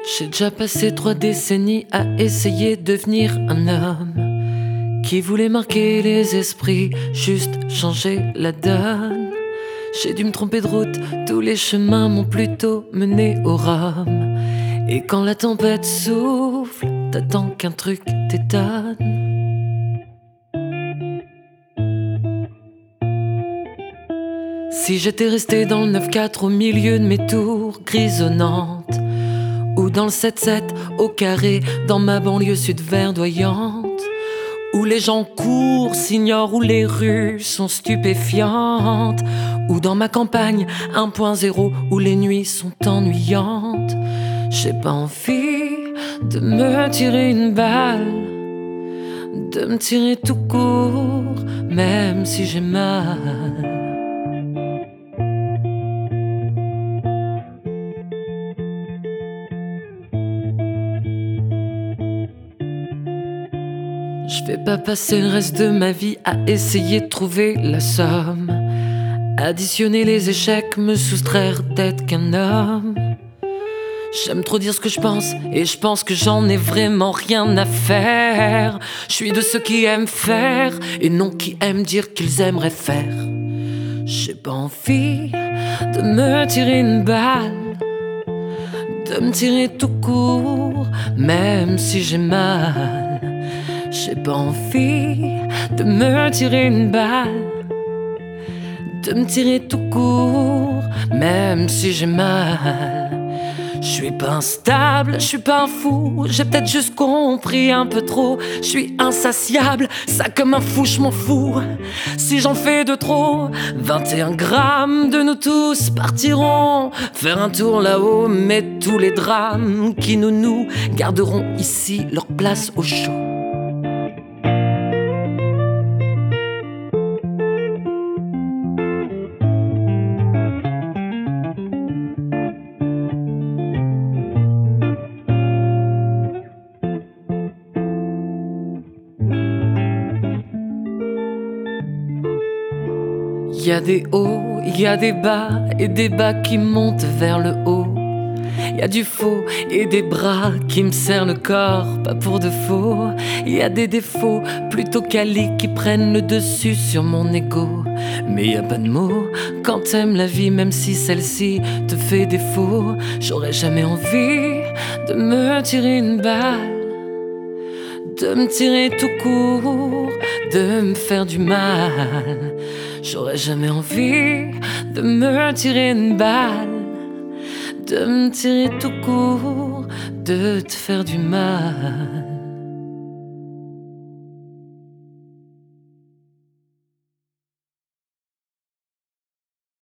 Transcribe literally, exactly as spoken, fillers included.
J'ai déjà passé trois décennies à essayer de devenir un homme qui voulait marquer les esprits, juste changer la donne. J'ai dû me tromper de route, tous les chemins m'ont plutôt mené au rhum. Et quand la tempête souffle, t'attends qu'un truc t'étonne. Si j'étais resté dans le neuf quatre au milieu de mes tours grisonnantes, ou dans le sept sept au carré dans ma banlieue sud verdoyante, où les gens courent, s'ignorent, où les rues sont stupéfiantes, ou dans ma campagne un point zéro où les nuits sont ennuyantes, j'ai pas envie de me tirer une balle, de me tirer tout court, même si j'ai mal. Je vais pas passer le reste de ma vie à essayer de trouver la somme, additionner les échecs, me soustraire d'être qu'un homme. J'aime trop dire ce que je pense et je pense que j'en ai vraiment rien à faire. Je suis de ceux qui aiment faire et non qui aiment dire qu'ils aimeraient faire. J'ai pas envie de me tirer une balle, de me tirer tout court, même si j'ai mal. J'ai pas envie de me tirer une balle, de me tirer tout court, même si j'ai mal. Je suis pas instable, je suis pas un fou, j'ai peut-être juste compris un peu trop. Je suis insatiable, ça comme un fou, je m'en fous. Si j'en fais de trop, vingt et un grammes de nous tous partiront faire un tour là-haut, mais tous les drames qui nous nous garderont ici leur place au chaud. Il y a des hauts, il y a des bas, et des bas qui montent vers le haut. Il y a du faux et des bras qui me serrent le corps, pas pour de faux. Il y a des défauts plutôt quali qui prennent le dessus sur mon ego. Mais y a pas de mots quand t'aimes la vie, même si celle-ci te fait défaut. J'aurais jamais envie de me tirer une balle, de me tirer tout court, de me faire du mal. J'aurais jamais envie de me tirer une balle, de me tirer tout court, de te faire du mal.